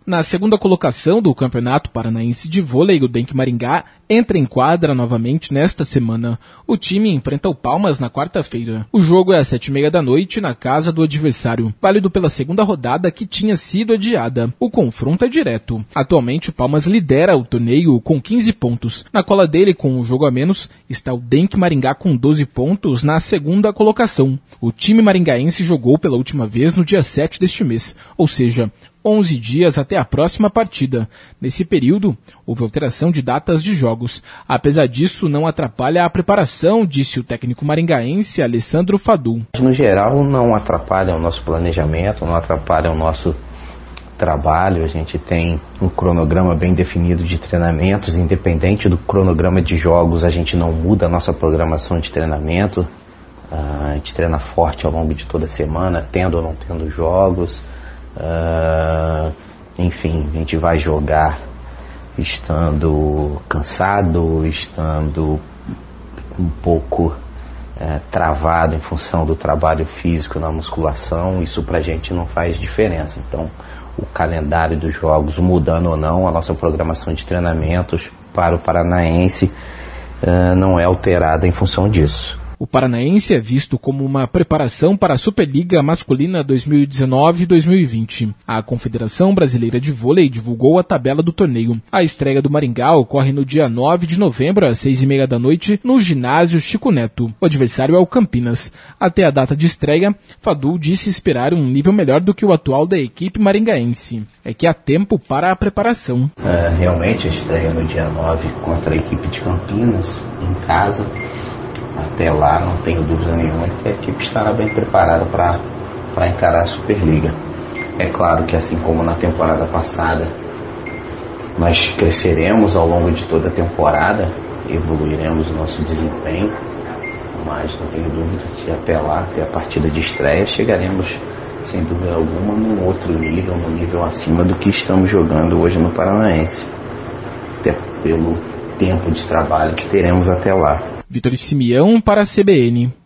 Na segunda colocação do Campeonato Paranaense de Vôlei, o Denk Maringá entra em quadra novamente nesta semana. O time enfrenta o Palmas na quarta-feira. O jogo é às 19h30 na casa do adversário, válido pela segunda rodada que tinha sido adiada. O confronto é direto. Atualmente o Palmas lidera o torneio com 15 pontos. Na cola dele, com um jogo a menos, está o Denk Maringá com 12 pontos na segunda colocação. O time maringaense jogou pela última vez no dia 7 deste mês, ou seja, 11 dias até a próxima partida. Nesse período, houve alteração de datas de jogos. Apesar disso, não atrapalha a preparação, disse o técnico maringaense Alessandro Fadu. No geral, não atrapalha o nosso planejamento, não atrapalha o nosso trabalho. A gente tem um cronograma bem definido de treinamentos. Independente do cronograma de jogos, a gente não muda a nossa programação de treinamento. A gente treina forte ao longo de toda a semana, tendo ou não tendo jogos. Enfim, a gente vai jogar estando cansado, estando um pouco travado em função do trabalho físico na musculação. Isso pra gente não faz diferença. Então, o calendário dos jogos mudando ou não, a nossa programação de treinamentos para o Paranaense não é alterada em função disso. O Paranaense é visto como uma preparação para a Superliga Masculina 2019-2020. A Confederação Brasileira de Vôlei divulgou a tabela do torneio. A estreia do Maringá ocorre no dia 9 de novembro, às 18h30, no ginásio Chico Neto. O adversário é o Campinas. Até a data de estreia, Fadu disse esperar um nível melhor do que o atual da equipe maringaense. É que há tempo para a preparação. Realmente a estreia no dia 9 contra a equipe de Campinas, em casa. Até lá, não tenho dúvida nenhuma que a equipe estará bem preparada para encarar a Superliga. É claro que, assim como na temporada passada, nós cresceremos ao longo de toda a temporada, evoluiremos o nosso desempenho, mas não tenho dúvida que até lá, até a partida de estreia, chegaremos, sem dúvida alguma, num outro nível, num nível acima do que estamos jogando hoje no Paranaense, até pelo tempo de trabalho que teremos até lá. Vitor Simeão para a CBN.